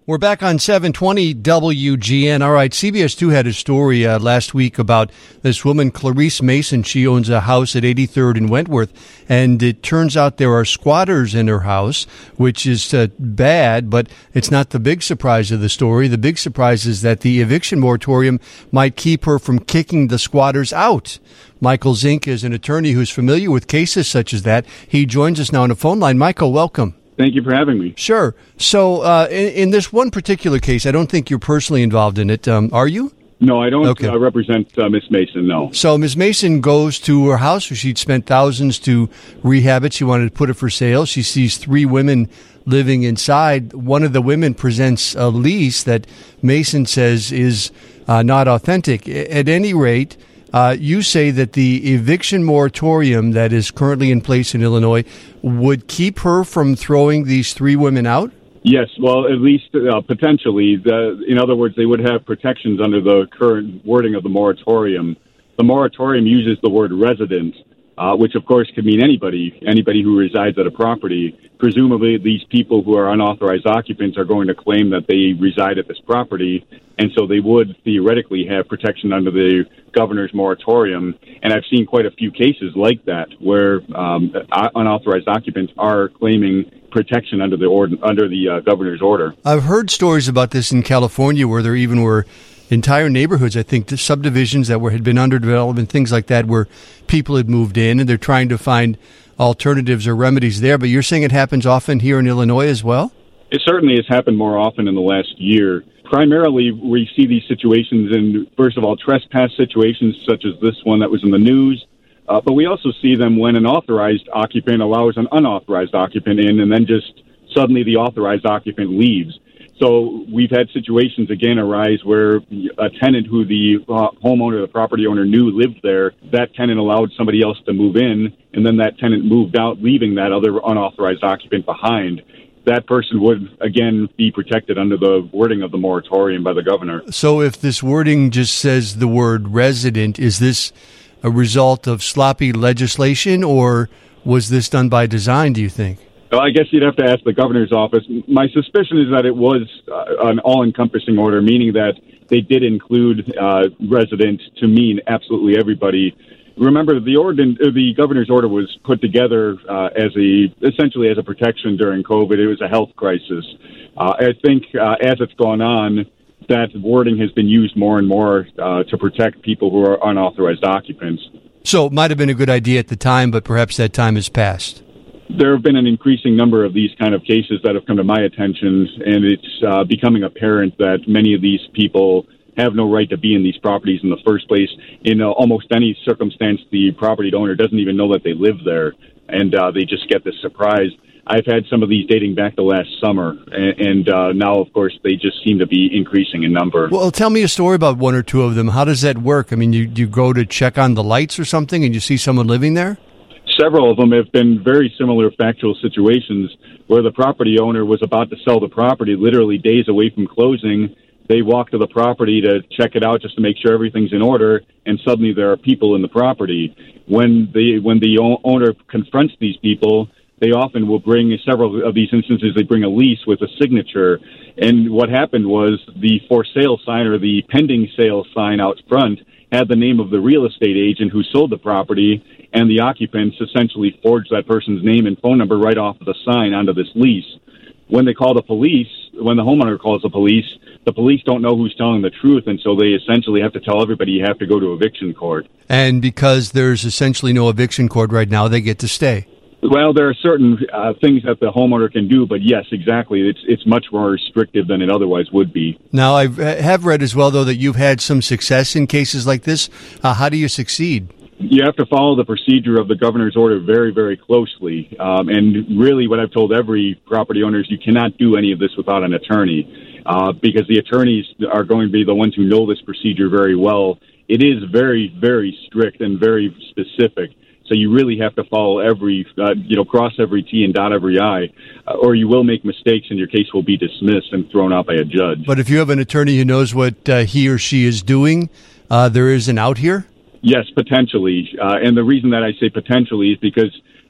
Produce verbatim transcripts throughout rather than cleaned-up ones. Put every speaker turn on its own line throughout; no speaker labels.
We're back on seven twenty W G N. All right, C B S two had a story uh, last week about this woman, Clarice Mason. She owns a house at eighty-third and Wentworth, and it turns out there are squatters in her house, which is uh, bad, but it's not the big surprise of the story. The big surprise is that the eviction moratorium might keep her from kicking the squatters out. Michael Zink is an attorney who's familiar with cases such as that. He joins us now on the phone line. Michael, welcome.
Thank you for having me.
Sure. So uh, in, in this one particular case, I don't think you're personally involved in it. Um, are you?
No, I don't
okay.
uh, represent uh, Miss Mason, no.
So Miss Mason goes to her house where she'd spent thousands to rehab it. She wanted to put it for sale. She sees three women living inside. One of the women presents a lease that Mason says is uh, not authentic. At any rate, Uh, you say that the eviction moratorium that is currently in place in Illinois would keep her from throwing these three women out?
Yes, well, at least uh, potentially. The, in other words, they would have protections under the current wording of the moratorium. The moratorium uses the word resident, uh, which, of course, could mean anybody, anybody who resides at a property. Presumably, these people who are unauthorized occupants are going to claim that they reside at this property, and so they would theoretically have protection under the governor's moratorium. And I've seen quite a few cases like that where um, unauthorized occupants are claiming protection under the ord- under the uh, governor's order.
I've heard stories about this in California where there even were entire neighborhoods, I think, the subdivisions that were had been under development, things like that, where people had moved in and they're trying to find alternatives or remedies there. But you're saying it happens often here in Illinois as well?
It certainly has happened more often in the last year. Primarily, we see these situations in, first of all, trespass situations such as this one that was in the news. Uh, but we also see them when an authorized occupant allows an unauthorized occupant in, and then just suddenly the authorized occupant leaves. So we've had situations, again, arise where a tenant who the uh, homeowner, the property owner, knew lived there, that tenant allowed somebody else to move in, and then that tenant moved out, leaving that other unauthorized occupant behind. That person would, again, be protected under the wording of the moratorium by the governor.
So if this wording just says the word resident, is this a result of sloppy legislation, or was this done by design, do you think?
Well, I guess you'd have to ask the governor's office. My suspicion is that it was uh, an all-encompassing order, meaning that they did include uh, resident to mean absolutely everybody. Remember, the ordin- the governor's order was put together uh, as a essentially as a protection during COVID. It was a health crisis. Uh, I think uh, as it's gone on, that wording has been used more and more uh, to protect people who are unauthorized occupants.
So it might have been a good idea at the time, but perhaps that time has passed.
There have been an increasing number of these kind of cases that have come to my attention, and it's uh, becoming apparent that many of these people have no right to be in these properties in the first place. In uh, almost any circumstance, the property owner doesn't even know that they live there, and uh, they just get this surprise. I've had some of these dating back to last summer, and, and uh, now, of course, they just seem to be increasing in number.
Well, tell me a story about one or two of them. How does that work? I mean, you, you go to check on the lights or something, and you see someone living there?
Several of them have been very similar factual situations where the property owner was about to sell the property literally days away from closing. They walk to the property to check it out just to make sure everything's in order, and suddenly there are people in the property. When the when the owner confronts these people, they often will bring, several of these instances, they bring a lease with a signature. And what happened was the for sale sign or the pending sale sign out front had the name of the real estate agent who sold the property, and the occupants essentially forged that person's name and phone number right off of the sign onto this lease. When they call the police, when the homeowner calls the police, the police don't know who's telling the truth, and so they essentially have to tell everybody you have to go to eviction court.
And because there's essentially no eviction court right now, they get to stay.
Well, there are certain uh, things that the homeowner can do, but yes, exactly. It's it's much more restrictive than it otherwise would be.
Now, I have read as well, though, that you've had some success in cases like this. Uh, how do you succeed?
You have to follow the procedure of the governor's order very, very closely. Um, and really what I've told every property owner is you cannot do any of this without an attorney uh, because the attorneys are going to be the ones who know this procedure very well. It is very, very strict and very specific. So you really have to follow every, uh, you know, cross every T and dot every I, uh, or you will make mistakes and your case will be dismissed and thrown out by a judge.
But if you have an attorney who knows what uh, he or she is doing, uh, there is an out here?
Yes, potentially. Uh, and the reason that I say potentially is because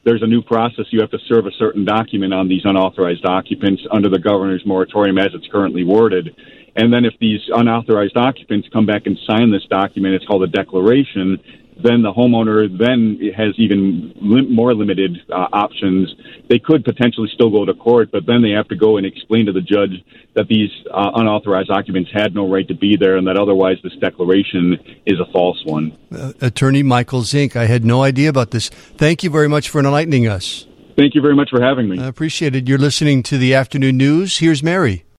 there's a new process. You have to serve a certain document on these unauthorized occupants under the governor's moratorium as it's currently worded. And then if these unauthorized occupants come back and sign this document, it's called a declaration, then the homeowner then has even lim- more limited uh, options. They could potentially still go to court, but then they have to go and explain to the judge that these uh, unauthorized occupants had no right to be there and that otherwise this declaration is a false one.
Uh, Attorney Michael Zink, I had no idea about this. Thank you very much for enlightening us.
Thank you very much for having me.
I appreciate it. You're listening to the Afternoon News. Here's Mary.